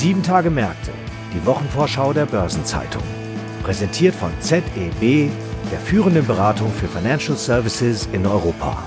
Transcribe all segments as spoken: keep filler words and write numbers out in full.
Sieben Tage Märkte, die Wochenvorschau der Börsenzeitung. Präsentiert von Z E B, der führenden Beratung für Financial Services in Europa.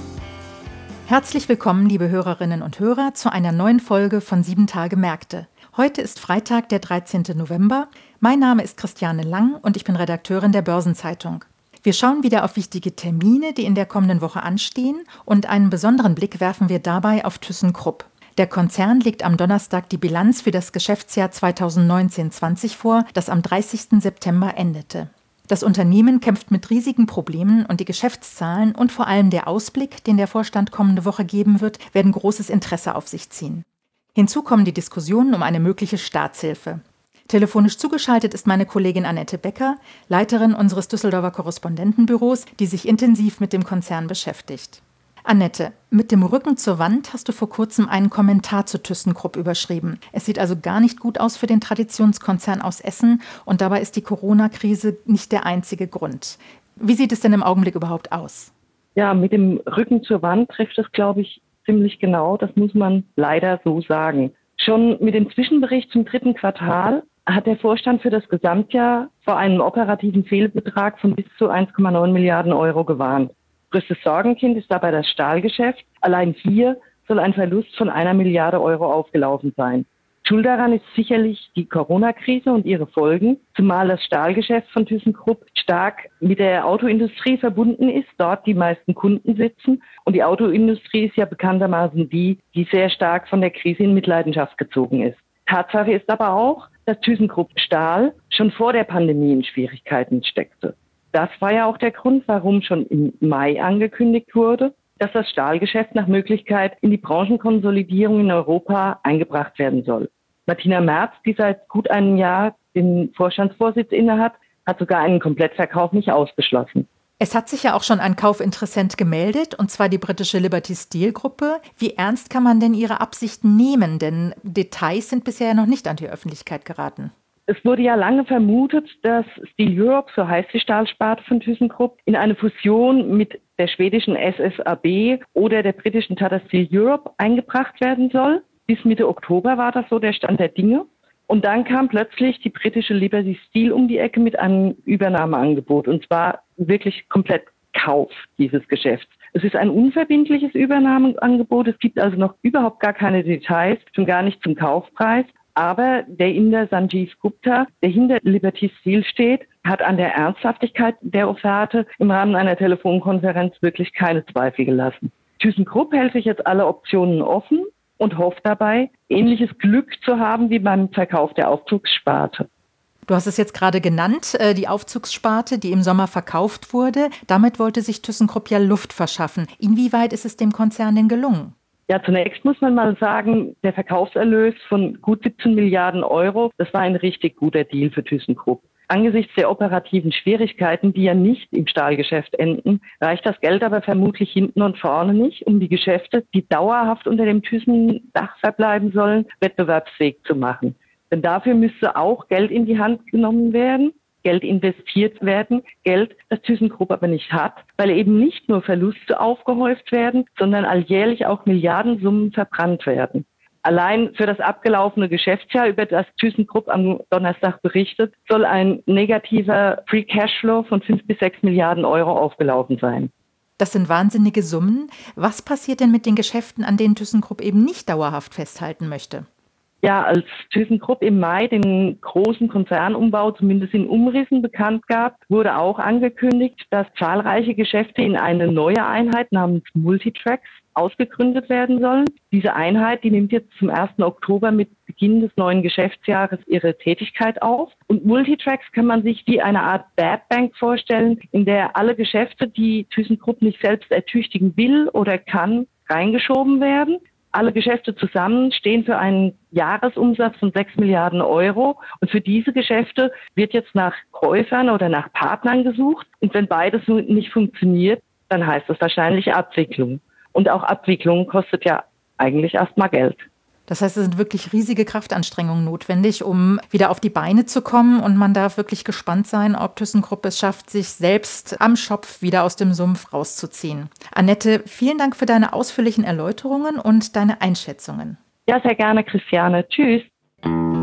Herzlich willkommen, liebe Hörerinnen und Hörer, zu einer neuen Folge von Sieben Tage Märkte. Heute ist Freitag, der dreizehnten November. Mein Name ist Christiane Lang und ich bin Redakteurin der Börsenzeitung. Wir schauen wieder auf wichtige Termine, die in der kommenden Woche anstehen, und einen besonderen Blick werfen wir dabei auf ThyssenKrupp. Der Konzern legt am Donnerstag die Bilanz für das Geschäftsjahr zweitausendneunzehn zwanzig vor, das am dreißigsten September endete. Das Unternehmen kämpft mit riesigen Problemen und die Geschäftszahlen und vor allem der Ausblick, den der Vorstand kommende Woche geben wird, werden großes Interesse auf sich ziehen. Hinzu kommen die Diskussionen um eine mögliche Staatshilfe. Telefonisch zugeschaltet ist meine Kollegin Annette Becker, Leiterin unseres Düsseldorfer Korrespondentenbüros, die sich intensiv mit dem Konzern beschäftigt. Annette, mit dem Rücken zur Wand hast du vor kurzem einen Kommentar zu ThyssenKrupp überschrieben. Es sieht also gar nicht gut aus für den Traditionskonzern aus Essen und dabei ist die Corona-Krise nicht der einzige Grund. Wie sieht es denn im Augenblick überhaupt aus? Ja, mit dem Rücken zur Wand trifft es, glaube ich, ziemlich genau. Das muss man leider so sagen. Schon mit dem Zwischenbericht zum dritten Quartal hat der Vorstand für das Gesamtjahr vor einem operativen Fehlbetrag von bis zu eins Komma neun Milliarden Euro gewarnt. Größtes Sorgenkind ist dabei das Stahlgeschäft. Allein hier soll ein Verlust von einer Milliarde Euro aufgelaufen sein. Schuld daran ist sicherlich die Corona-Krise und ihre Folgen, zumal das Stahlgeschäft von ThyssenKrupp stark mit der Autoindustrie verbunden ist, dort die meisten Kunden sitzen. Und die Autoindustrie ist ja bekanntermaßen die, die sehr stark von der Krise in Mitleidenschaft gezogen ist. Tatsache ist aber auch, dass ThyssenKrupp Stahl schon vor der Pandemie in Schwierigkeiten steckte. Das war ja auch der Grund, warum schon im Mai angekündigt wurde, dass das Stahlgeschäft nach Möglichkeit in die Branchenkonsolidierung in Europa eingebracht werden soll. Martina Merz, die seit gut einem Jahr den Vorstandsvorsitz innehat, hat sogar einen Komplettverkauf nicht ausgeschlossen. Es hat sich ja auch schon ein Kaufinteressent gemeldet, und zwar die britische Liberty Steel Gruppe. Wie ernst kann man denn ihre Absichten nehmen? Denn Details sind bisher ja noch nicht an die Öffentlichkeit geraten. Es wurde ja lange vermutet, dass Steel Europe, so heißt die Stahlsparte von ThyssenKrupp, in eine Fusion mit der schwedischen S S A B oder der britischen Tata Steel Europe eingebracht werden soll. Bis Mitte Oktober war das so der Stand der Dinge. Und dann kam plötzlich die britische Liberty Steel um die Ecke mit einem Übernahmeangebot. Und zwar wirklich komplett Kauf dieses Geschäfts. Es ist ein unverbindliches Übernahmeangebot. Es gibt also noch überhaupt gar keine Details, schon gar nicht zum Kaufpreis. Aber der Inder Sanjeev Gupta, der hinter Liberty Steel steht, hat an der Ernsthaftigkeit der Offerte im Rahmen einer Telefonkonferenz wirklich keine Zweifel gelassen. ThyssenKrupp hält sich jetzt alle Optionen offen und hofft dabei, ähnliches Glück zu haben wie beim Verkauf der Aufzugssparte. Du hast es jetzt gerade genannt, die Aufzugssparte, die im Sommer verkauft wurde. Damit wollte sich ThyssenKrupp ja Luft verschaffen. Inwieweit ist es dem Konzern denn gelungen? Ja, zunächst muss man mal sagen, der Verkaufserlös von gut siebzehn Milliarden Euro, das war ein richtig guter Deal für ThyssenKrupp. Angesichts der operativen Schwierigkeiten, die ja nicht im Stahlgeschäft enden, reicht das Geld aber vermutlich hinten und vorne nicht, um die Geschäfte, die dauerhaft unter dem Thyssen-Dach verbleiben sollen, wettbewerbsfähig zu machen. Denn dafür müsste auch Geld in die Hand genommen werden, Geld investiert werden, Geld, das ThyssenKrupp aber nicht hat, weil eben nicht nur Verluste aufgehäuft werden, sondern alljährlich auch Milliardensummen verbrannt werden. Allein für das abgelaufene Geschäftsjahr, über das ThyssenKrupp am Donnerstag berichtet, soll ein negativer Free Cashflow von fünf bis sechs Milliarden Euro aufgelaufen sein. Das sind wahnsinnige Summen. Was passiert denn mit den Geschäften, an denen ThyssenKrupp eben nicht dauerhaft festhalten möchte? Ja, als ThyssenKrupp im Mai den großen Konzernumbau zumindest in Umrissen bekannt gab, wurde auch angekündigt, dass zahlreiche Geschäfte in eine neue Einheit namens Multitracks ausgegründet werden sollen. Diese Einheit, die nimmt jetzt zum ersten Oktober mit Beginn des neuen Geschäftsjahres ihre Tätigkeit auf. Und Multitracks kann man sich wie eine Art Bad Bank vorstellen, in der alle Geschäfte, die ThyssenKrupp nicht selbst ertüchtigen will oder kann, reingeschoben werden. Alle Geschäfte zusammen stehen für einen Jahresumsatz von sechs Milliarden Euro. Und für diese Geschäfte wird jetzt nach Käufern oder nach Partnern gesucht. Und wenn beides nicht funktioniert, dann heißt das wahrscheinlich Abwicklung. Und auch Abwicklung kostet ja eigentlich erstmal Geld. Das heißt, es sind wirklich riesige Kraftanstrengungen notwendig, um wieder auf die Beine zu kommen. Und man darf wirklich gespannt sein, ob ThyssenKrupp es schafft, sich selbst am Schopf wieder aus dem Sumpf rauszuziehen. Annette, vielen Dank für deine ausführlichen Erläuterungen und deine Einschätzungen. Ja, sehr gerne, Christiane. Tschüss.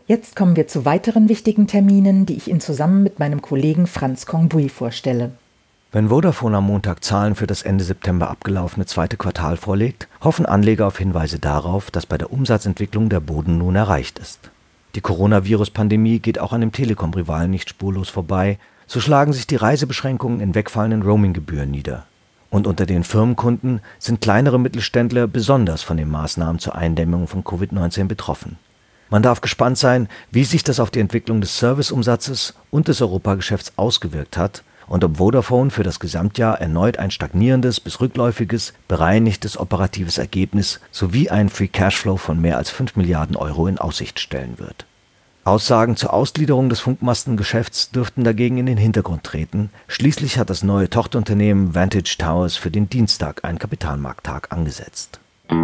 Jetzt kommen wir zu weiteren wichtigen Terminen, die ich Ihnen zusammen mit meinem Kollegen Franz Kongbui vorstelle. Wenn Vodafone am Montag Zahlen für das Ende September abgelaufene zweite Quartal vorlegt, hoffen Anleger auf Hinweise darauf, dass bei der Umsatzentwicklung der Boden nun erreicht ist. Die Coronavirus-Pandemie geht auch an dem Telekom-Rivalen nicht spurlos vorbei, so schlagen sich die Reisebeschränkungen in wegfallenden Roaminggebühren nieder. Und unter den Firmenkunden sind kleinere Mittelständler besonders von den Maßnahmen zur Eindämmung von Covid neunzehn betroffen. Man darf gespannt sein, wie sich das auf die Entwicklung des Serviceumsatzes und des Europageschäfts ausgewirkt hat und ob Vodafone für das Gesamtjahr erneut ein stagnierendes bis rückläufiges, bereinigtes operatives Ergebnis sowie einen Free Cashflow von mehr als fünf Milliarden Euro in Aussicht stellen wird. Aussagen zur Ausgliederung des Funkmastengeschäfts dürften dagegen in den Hintergrund treten. Schließlich hat das neue Tochterunternehmen Vantage Towers für den Dienstag einen Kapitalmarkttag angesetzt.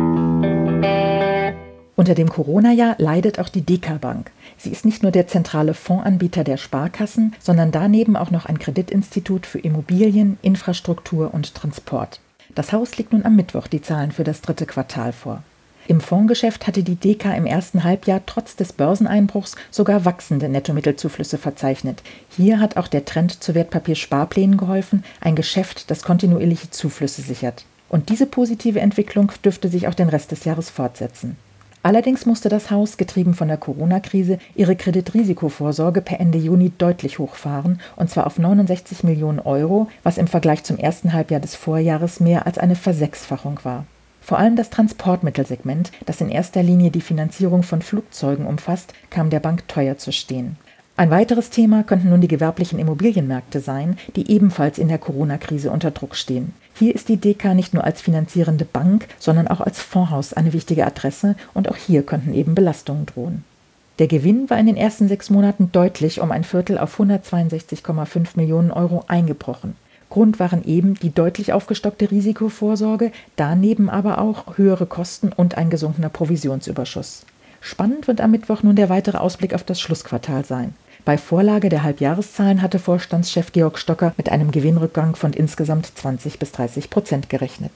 Unter dem Corona-Jahr leidet auch die Deka Bank. Sie ist nicht nur der zentrale Fondsanbieter der Sparkassen, sondern daneben auch noch ein Kreditinstitut für Immobilien, Infrastruktur und Transport. Das Haus legt nun am Mittwoch die Zahlen für das dritte Quartal vor. Im Fondsgeschäft hatte die Deka im ersten Halbjahr trotz des Börseneinbruchs sogar wachsende Nettomittelzuflüsse verzeichnet. Hier hat auch der Trend zu Wertpapiersparplänen geholfen, ein Geschäft, das kontinuierliche Zuflüsse sichert. Und diese positive Entwicklung dürfte sich auch den Rest des Jahres fortsetzen. Allerdings musste das Haus, getrieben von der Corona-Krise, ihre Kreditrisikovorsorge per Ende Juni deutlich hochfahren, und zwar auf neunundsechzig Millionen Euro, was im Vergleich zum ersten Halbjahr des Vorjahres mehr als eine Versechsfachung war. Vor allem das Transportmittelsegment, das in erster Linie die Finanzierung von Flugzeugen umfasst, kam der Bank teuer zu stehen. Ein weiteres Thema könnten nun die gewerblichen Immobilienmärkte sein, die ebenfalls in der Corona-Krise unter Druck stehen. Hier ist die Deka nicht nur als finanzierende Bank, sondern auch als Fondshaus eine wichtige Adresse, und auch hier könnten eben Belastungen drohen. Der Gewinn war in den ersten sechs Monaten deutlich um ein Viertel auf hundertzweiundsechzig Komma fünf Millionen Euro eingebrochen. Grund waren eben die deutlich aufgestockte Risikovorsorge, daneben aber auch höhere Kosten und ein gesunkener Provisionsüberschuss. Spannend wird am Mittwoch nun der weitere Ausblick auf das Schlussquartal sein. Bei Vorlage der Halbjahreszahlen hatte Vorstandschef Georg Stocker mit einem Gewinnrückgang von insgesamt zwanzig bis dreißig Prozent gerechnet.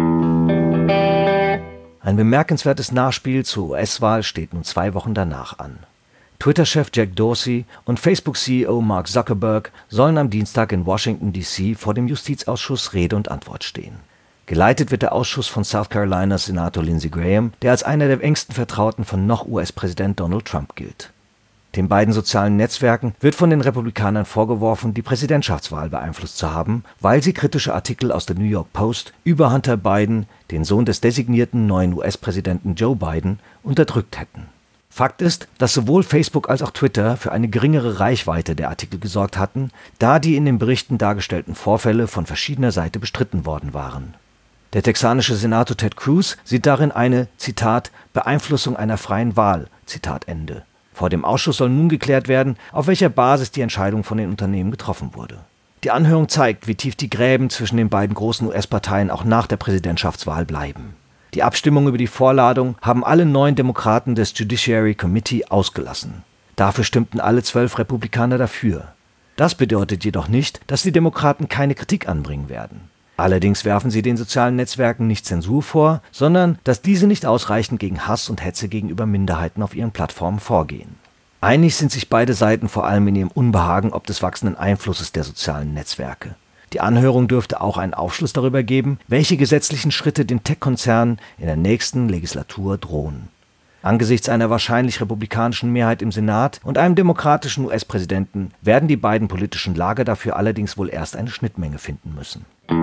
Ein bemerkenswertes Nachspiel zur U S-Wahl steht nun zwei Wochen danach an. Twitter-Chef Jack Dorsey und Facebook-C E O Mark Zuckerberg sollen am Dienstag in Washington D C vor dem Justizausschuss Rede und Antwort stehen. Geleitet wird der Ausschuss von South Carolinas Senator Lindsey Graham, der als einer der engsten Vertrauten von noch U S-Präsident Donald Trump gilt. Den beiden sozialen Netzwerken wird von den Republikanern vorgeworfen, die Präsidentschaftswahl beeinflusst zu haben, weil sie kritische Artikel aus der New York Post über Hunter Biden, den Sohn des designierten neuen U S-Präsidenten Joe Biden, unterdrückt hätten. Fakt ist, dass sowohl Facebook als auch Twitter für eine geringere Reichweite der Artikel gesorgt hatten, da die in den Berichten dargestellten Vorfälle von verschiedener Seite bestritten worden waren. Der texanische Senator Ted Cruz sieht darin eine, Zitat, Beeinflussung einer freien Wahl, Zitat Ende. Vor dem Ausschuss soll nun geklärt werden, auf welcher Basis die Entscheidung von den Unternehmen getroffen wurde. Die Anhörung zeigt, wie tief die Gräben zwischen den beiden großen U S-Parteien auch nach der Präsidentschaftswahl bleiben. Die Abstimmung über die Vorladung haben alle neun Demokraten des Judiciary Committee ausgelassen. Dafür stimmten alle zwölf Republikaner dafür. Das bedeutet jedoch nicht, dass die Demokraten keine Kritik anbringen werden. Allerdings werfen sie den sozialen Netzwerken nicht Zensur vor, sondern dass diese nicht ausreichend gegen Hass und Hetze gegenüber Minderheiten auf ihren Plattformen vorgehen. Einig sind sich beide Seiten vor allem in ihrem Unbehagen ob des wachsenden Einflusses der sozialen Netzwerke. Die Anhörung dürfte auch einen Aufschluss darüber geben, welche gesetzlichen Schritte den Tech-Konzernen in der nächsten Legislatur drohen. Angesichts einer wahrscheinlich republikanischen Mehrheit im Senat und einem demokratischen U S-Präsidenten werden die beiden politischen Lager dafür allerdings wohl erst eine Schnittmenge finden müssen.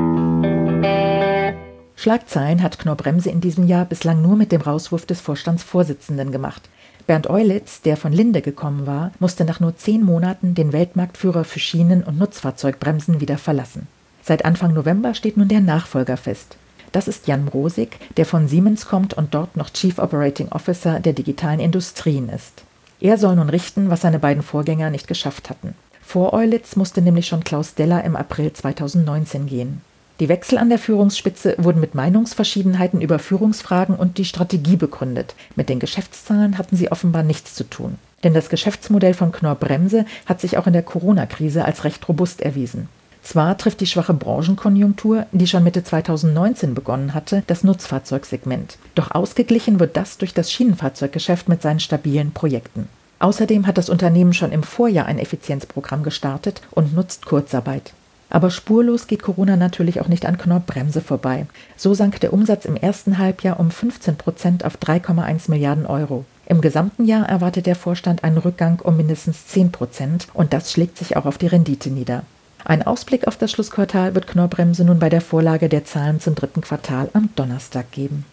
Schlagzeilen hat Knorr-Bremse in diesem Jahr bislang nur mit dem Rauswurf des Vorstandsvorsitzenden gemacht. Bernd Eulitz, der von Linde gekommen war, musste nach nur zehn Monaten den Weltmarktführer für Schienen- und Nutzfahrzeugbremsen wieder verlassen. Seit Anfang November steht nun der Nachfolger fest. Das ist Jan Mrosik, der von Siemens kommt und dort noch Chief Operating Officer der digitalen Industrien ist. Er soll nun richten, was seine beiden Vorgänger nicht geschafft hatten. Vor Eulitz musste nämlich schon Klaus Deller im April zweitausendneunzehn gehen. Die Wechsel an der Führungsspitze wurden mit Meinungsverschiedenheiten über Führungsfragen und die Strategie begründet. Mit den Geschäftszahlen hatten sie offenbar nichts zu tun. Denn das Geschäftsmodell von Knorr-Bremse hat sich auch in der Corona-Krise als recht robust erwiesen. Zwar trifft die schwache Branchenkonjunktur, die schon Mitte zweitausendneunzehn begonnen hatte, das Nutzfahrzeugsegment. Doch ausgeglichen wird das durch das Schienenfahrzeuggeschäft mit seinen stabilen Projekten. Außerdem hat das Unternehmen schon im Vorjahr ein Effizienzprogramm gestartet und nutzt Kurzarbeit. Aber spurlos geht Corona natürlich auch nicht an Knorr-Bremse vorbei. So sank der Umsatz im ersten Halbjahr um fünfzehn Prozent auf drei Komma eins Milliarden Euro. Im gesamten Jahr erwartet der Vorstand einen Rückgang um mindestens zehn Prozent und das schlägt sich auch auf die Rendite nieder. Ein Ausblick auf das Schlussquartal wird Knorr-Bremse nun bei der Vorlage der Zahlen zum dritten Quartal am Donnerstag geben.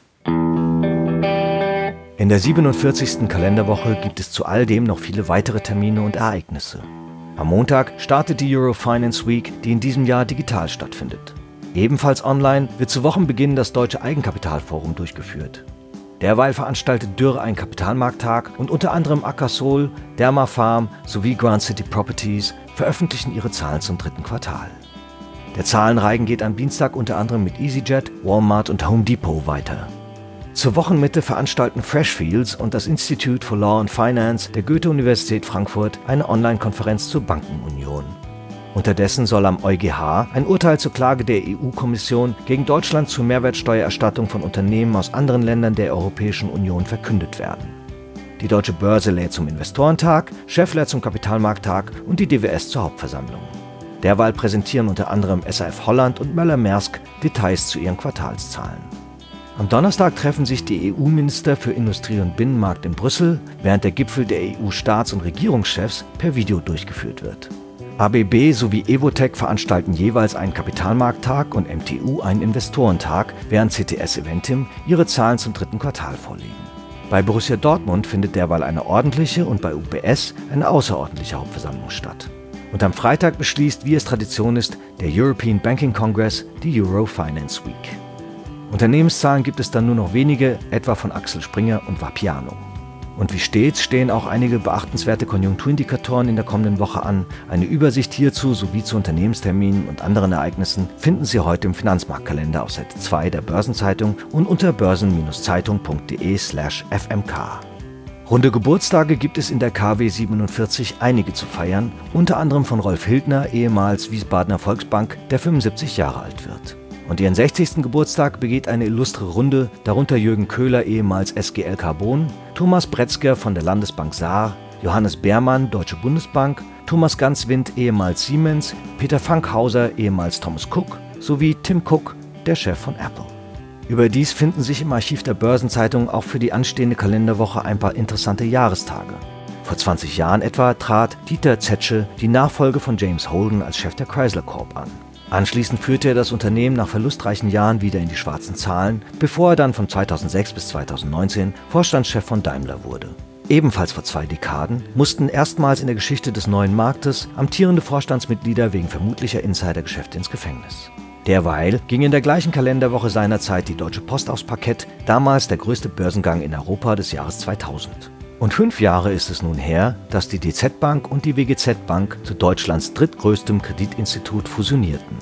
In der siebenundvierzigsten Kalenderwoche gibt es zu all dem noch viele weitere Termine und Ereignisse. Am Montag startet die Euro Finance Week, die in diesem Jahr digital stattfindet. Ebenfalls online wird zu Wochenbeginn das Deutsche Eigenkapitalforum durchgeführt. Derweil veranstaltet Dürr einen Kapitalmarkttag und unter anderem Akasol, Dermafarm sowie Grand City Properties veröffentlichen ihre Zahlen zum dritten Quartal. Der Zahlenreigen geht am Dienstag unter anderem mit EasyJet, Walmart und Home Depot weiter. Zur Wochenmitte veranstalten Freshfields und das Institute for Law and Finance der Goethe-Universität Frankfurt eine Online-Konferenz zur Bankenunion. Unterdessen soll am EuGH ein Urteil zur Klage der E U-Kommission gegen Deutschland zur Mehrwertsteuererstattung von Unternehmen aus anderen Ländern der Europäischen Union verkündet werden. Die Deutsche Börse lädt zum Investorentag, Schaeffler zum Kapitalmarkttag und die D W S zur Hauptversammlung. Derweil präsentieren unter anderem S A F Holland und Möller-Maersk Details zu ihren Quartalszahlen. Am Donnerstag treffen sich die E U-Minister für Industrie und Binnenmarkt in Brüssel, während der Gipfel der E U-Staats- und Regierungschefs per Video durchgeführt wird. A B B sowie Evotec veranstalten jeweils einen Kapitalmarkttag und M T U einen Investorentag, während C T S Eventim ihre Zahlen zum dritten Quartal vorlegen. Bei Borussia Dortmund findet derweil eine ordentliche und bei U B S eine außerordentliche Hauptversammlung statt. Und am Freitag beschließt, wie es Tradition ist, der European Banking Congress die Euro Finance Week. Unternehmenszahlen gibt es dann nur noch wenige, etwa von Axel Springer und Vapiano. Und wie stets stehen auch einige beachtenswerte Konjunkturindikatoren in der kommenden Woche an. Eine Übersicht hierzu sowie zu Unternehmensterminen und anderen Ereignissen finden Sie heute im Finanzmarktkalender auf Seite zwei der Börsenzeitung und unter börsen-zeitung.de slash fmk. Runde Geburtstage gibt es in der K W siebenundvierzig einige zu feiern, unter anderem von Rolf Hildner, ehemals Wiesbadener Volksbank, der fünfundsiebzig Jahre alt wird. Und ihren sechzigsten Geburtstag begeht eine illustre Runde, darunter Jürgen Köhler, ehemals S G L Carbon, Thomas Bretzger von der Landesbank Saar, Johannes Beermann, Deutsche Bundesbank, Thomas Ganswind, ehemals Siemens, Peter Fankhauser, ehemals Thomas Cook, sowie Tim Cook, der Chef von Apple. Überdies finden sich im Archiv der Börsenzeitung auch für die anstehende Kalenderwoche ein paar interessante Jahrestage. Vor zwanzig Jahren etwa trat Dieter Zetsche die Nachfolge von James Holden als Chef der Chrysler Corp an. Anschließend führte er das Unternehmen nach verlustreichen Jahren wieder in die schwarzen Zahlen, bevor er dann von zweitausendsechs bis zweitausendneunzehn Vorstandschef von Daimler wurde. Ebenfalls vor zwei Dekaden mussten erstmals in der Geschichte des neuen Marktes amtierende Vorstandsmitglieder wegen vermutlicher Insidergeschäfte ins Gefängnis. Derweil ging in der gleichen Kalenderwoche seinerzeit die Deutsche Post aufs Parkett, damals der größte Börsengang in Europa des Jahres zweitausend. Und fünf Jahre ist es nun her, dass die D Z Bank und die W G Z Bank zu Deutschlands drittgrößtem Kreditinstitut fusionierten.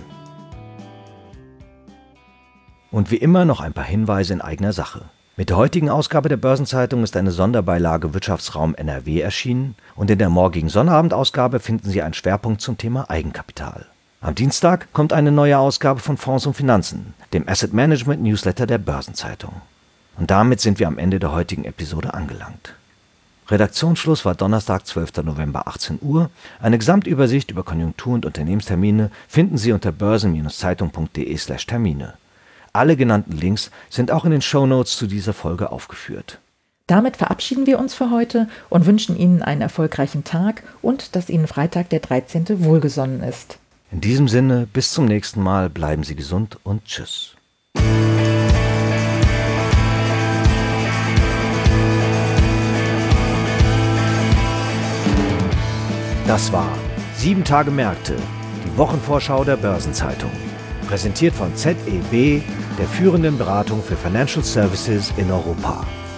Und wie immer noch ein paar Hinweise in eigener Sache. Mit der heutigen Ausgabe der Börsenzeitung ist eine Sonderbeilage Wirtschaftsraum N R W erschienen und in der morgigen Sonnabendausgabe finden Sie einen Schwerpunkt zum Thema Eigenkapital. Am Dienstag kommt eine neue Ausgabe von Fonds und Finanzen, dem Asset Management Newsletter der Börsenzeitung. Und damit sind wir am Ende der heutigen Episode angelangt. Redaktionsschluss war Donnerstag, zwölfter November, achtzehn Uhr. Eine Gesamtübersicht über Konjunktur- und Unternehmenstermine finden Sie unter börsen-zeitung.de slash Termine. Alle genannten Links sind auch in den Shownotes zu dieser Folge aufgeführt. Damit verabschieden wir uns für heute und wünschen Ihnen einen erfolgreichen Tag und dass Ihnen Freitag der dreizehnte wohlgesonnen ist. In diesem Sinne, bis zum nächsten Mal, bleiben Sie gesund und tschüss. Das war sieben Tage Märkte, die Wochenvorschau der Börsenzeitung. Präsentiert von Z E B, der führenden Beratung für Financial Services in Europa.